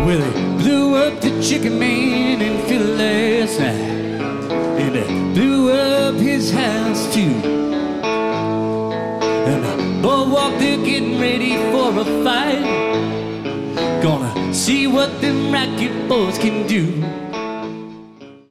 Well, they blew up the chicken man in Philly last night, and they blew up his house too. And the boardwalk, they're getting ready for a fight. Gonna see what them racket boys can do.